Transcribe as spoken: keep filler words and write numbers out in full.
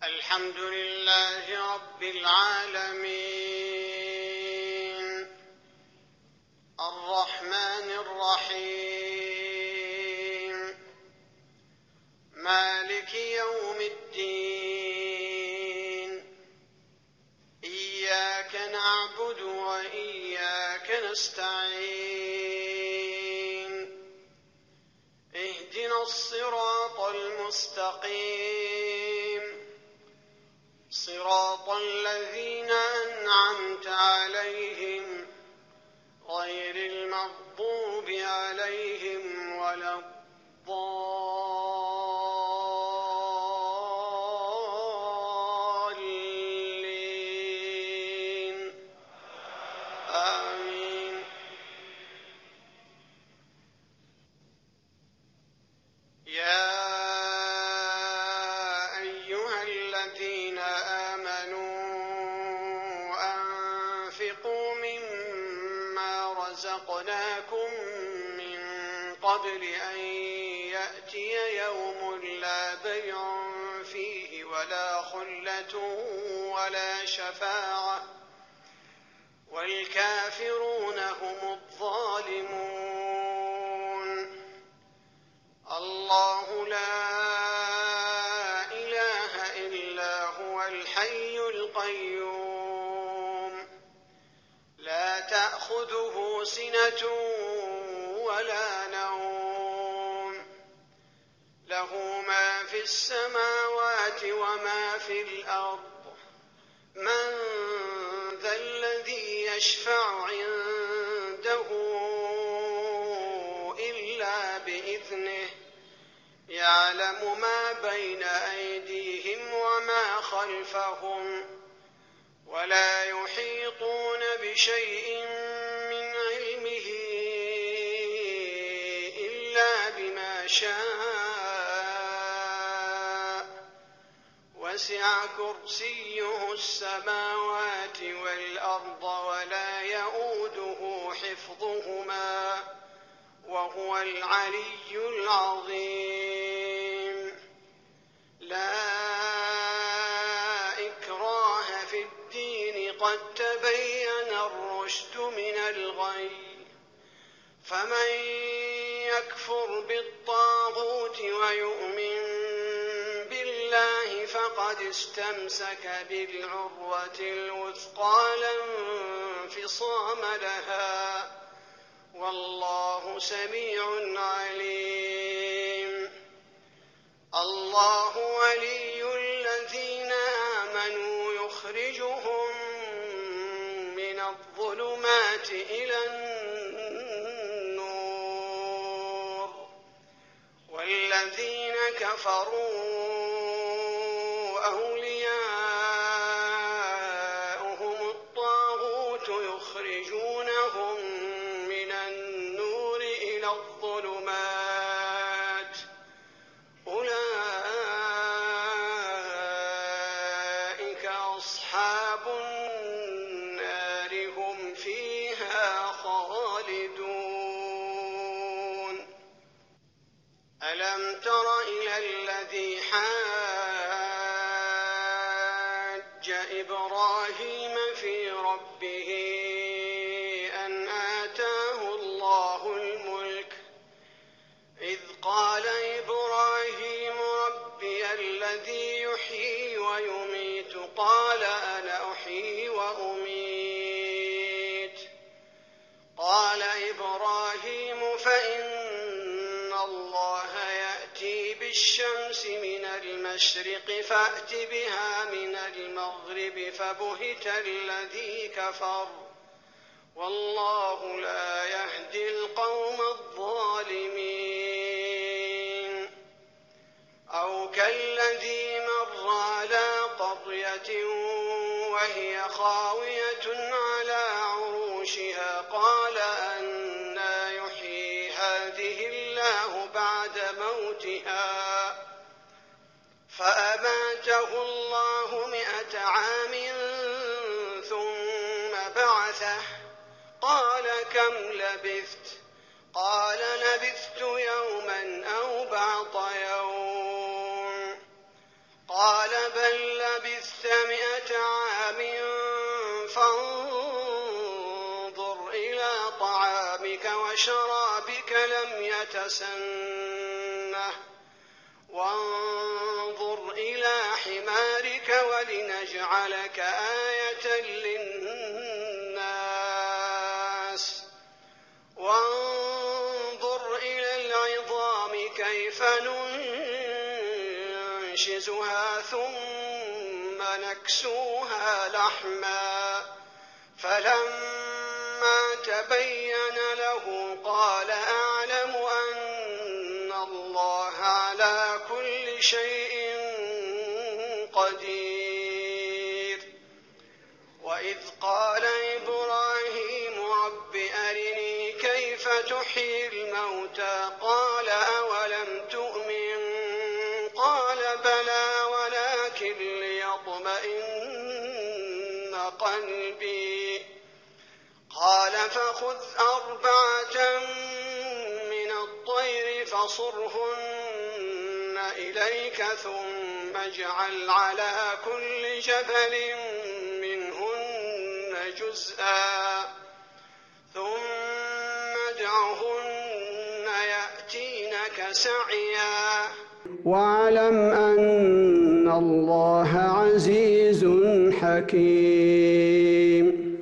الحمد لله رب العالمين الرحمن الرحيم مالك يوم الدين إياك نعبد وإياك نستعين اهدنا الصراط المستقيم صراط الذين أنعمت عليهم غير المغضوب عليهم ولا الضالين آمين. يا أيها الذين آمنوا أنفقوا مما رزقناكم من قبل أن يأتي يوم لا بيع فيه ولا خلة ولا شفاعة والكافرون هم الظالمون. الله لا إله إلا هو الحي القيوم لا تأخذه سنة ولا نوم له ما في السماوات وما في الأرض من ذا الذي يشفع عنده إلا بإذنه يعلم ما بين أيديهم وما خلفهم ولا يحيطون بشيء من علمه إلا بما شاء وسع كرسيه السماوات والأرض ولا يئوده حفظهما وهو العلي العظيم. لا إكراه في الدين قد تبين الرشد من الغي فمن يكفر بالطاغوت ويؤمن بالله فقد استمسك بالعروة الوثقى لا انفصام لها والله سميع عليم. الله ولي الذين آمنوا يخرجهم من الظلمات إلى النور والذين كفروا أولياؤهم الطاغوت يخرجونهم من النور إلى الظلمات أولئك أصحاب النار هم فيها خالدون. ألم تر إلى الذي حاج إبراهيم في ربه أن آتاه الله الملك إذ قال إبراهيم ربي الذي يحيي ويميت قال أنا أحيي وأميت قال إبراهيم فإن الله يأتي بالشمس من المشرق فأت بها من المغرب فبهت الذي كفر والله لا يهدي القوم الظالمين. أو كالذي مر على قرية وهي خاوية على عروشها قال أنى يحيي هذه الله بعد موتها فأماته الله مئة عام ثم بعثه قال كم لبثت قال لبثت يوما أو بعض يوم قال بل مسنه وانظر إلى حمارك ولنجعلك آية للناس وانظر إلى العظام كيف ننشزها ثم نكسوها لحما فلما تبين له قال أعلم أن الله على كل شيء قدير. وإذ قال إبراهيم رب أرني كيف تحيي الموتى قال أولم تؤمن قال بلى ولكن ليطمئن قلبي قال فخذ أربعة من الطير فصرهن إليك ثم اجعل على كل جبل منهن جزءا ثم ادعهن يأتينك سعيا واعلم أن الله عزيز حكيم.